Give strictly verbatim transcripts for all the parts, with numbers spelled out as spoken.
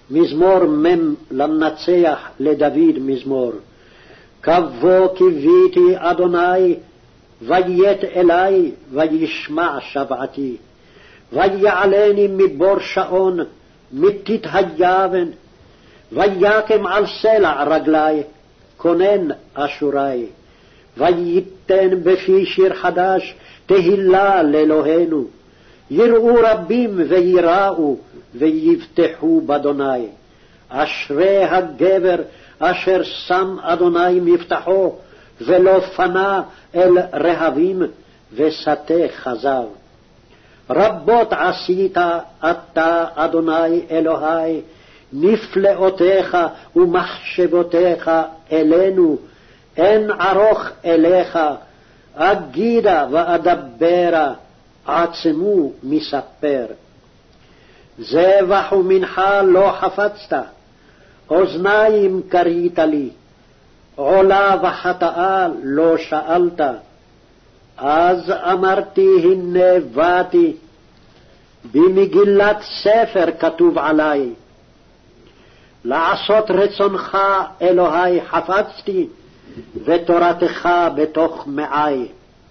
מזמור מם לנצח לדוד מזמור. כבוא קיוויתי אדוני, ויית אלי, וישמע שבעתי. ויעלני מבור שעון, מתית היבן, ויקם על סלע רגלי, כונן אשורי. וייתן בפי שיר חדש, תהילה לאלוהינו. יראו רבים ויראו, ויבטחו באדוני. אשרי הגבר אשר שם אדוני מבטחו, ולא פנה אל רהבים, וסתה חזב. רבות עשית אתה, אדוני אלוהי, נפלאותיך ומחשבותיך אלינו, אין ערוך אליך, אגידה ואדברה, עצמו מספר. זבח ומנחה לא חפצת, אוזניים קרית לי, עולה וחטאה לא שאלת. אז אמרתי הנה באתי, במגילת ספר כתוב עלי. לעשות רצונך אלוהי חפצתי, ותורתך בתוך מעי.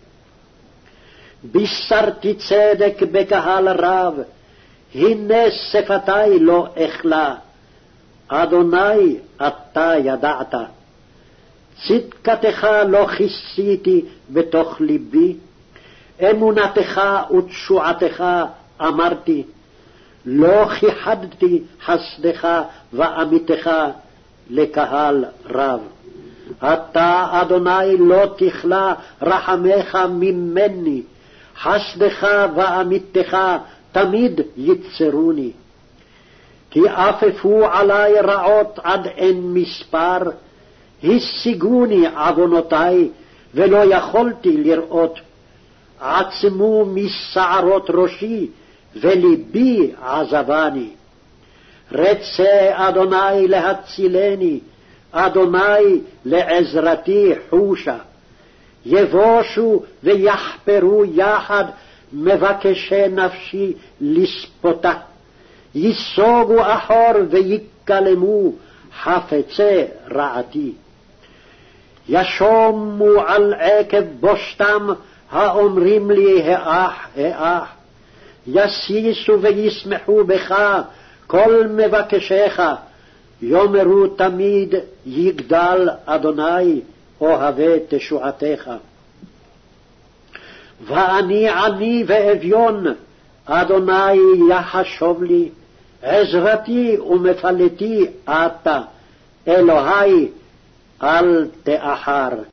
בישרתי צדק בקהל רב, הנה שפתי לא אכלה. אדוני אתה ידעת. צדקתך לא כיסיתי בתוך ליבי, אמונתך ותשועתך אמרתי. לא כיחדתי חסדך ואמיתך לקהל רב. אתה אדוני לא תכלה רחמך ממני, חסדך ואמיתך תמיד יצרוני. כי אפפו עלי רעות עד אין מספר, השיגוני עוונותי ולא יכולתי לראות. עצמו משערות ראשי וליבי עזבני. רצה אדוני להצילני, אדוני לעזרתי חושה. יבושו ויחפרו יחד מבקשי נפשי לספותה. יסוגו אחור ויקלמו חפצי רעתי. ישומו על עקב בושתם האומרים לי האח האח. יסיסו וישמחו בך כל מבקשיך, יאמרו תמיד יגדל אדוני אוהבי תשועתך. ואני עני ואביון, אדוני יחשוב לי, עזרתי ומפלתי אתה, אלוהי אל תאחר.